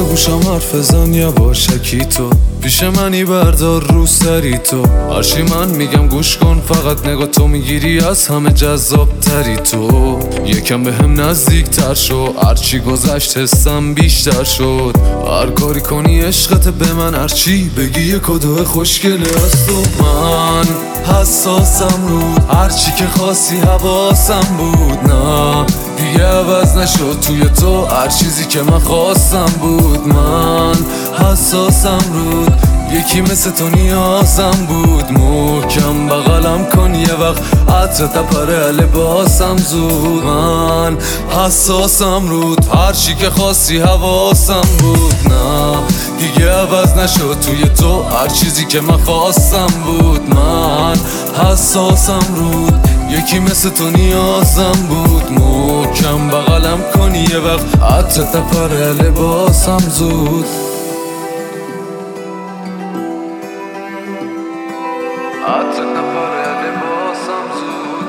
گوشم حرف زن یواشکی تو پیش منی بردار رو سری تو هرچی من میگم گوش کن فقط نگاه تو میگیری از همه جذاب تری تو یکم به هم نزدیک تر شو هرچی گذشت حسم بیشتر شد هر کاری کنی عشقت به من هرچی بگی یه کدوه خوشگله از تو من حساسم رود هرچی که خواستی حواسم بود نه دیگه عوض نشد توی تو هر چیزی که من خواستم بود من حساسم رود یکی مثل تو نیازم بود محکم بغلم کن یه وقت عطر تپره لباسم زود من حساسم رود هرچی که خواستی حواسم بود نه دیگه عوض نشد توی تو هر چیزی که من خواستم بود من حساسم رود یکی مثل تو نیازم بود محکم بغلم کنی یه وقت عطر تپره لباسم زود عطر تپره لباسم زود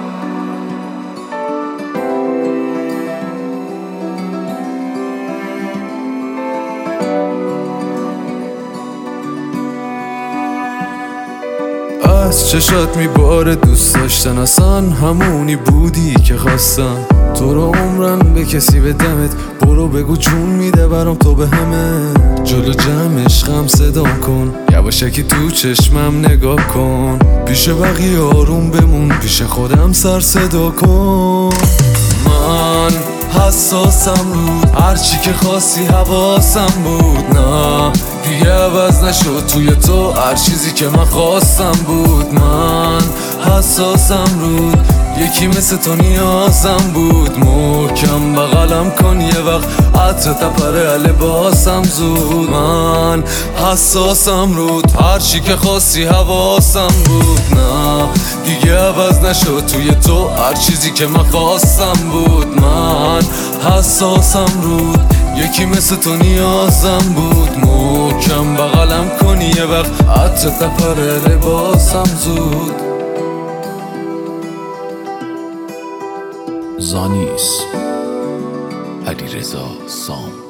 از چشات میباره دوست داشتن اصلا همونی بودی که خواستم تو رو عمرن به کسی بدمت برو بگو جون میده برام تو به همه جلو جمع عشقم صدا کن یواشکی تو چشمم نگاه کن پیش بقیه آروم بمون پیش خودم سر صدا کن من حساسم رود هرچی که خواستی حواسم بود نه دیگه عوض نشد توی تو هر چیزی که من خواستم بود من حساسم رود یکی مثل تو نیازم بود محکم بغلم کن یه وقت عطر تپره لباسم زود من حساسم رود هرچی که خواستی حواسم بود نه دیگه عوض نشد توی تو هر چیزی که من خواستم بود من حساسم رود یکی مثل تو نیازم بود محکم بغلم کنی یه وقت عطر تپره لباسم زود زانیس علیرضا سام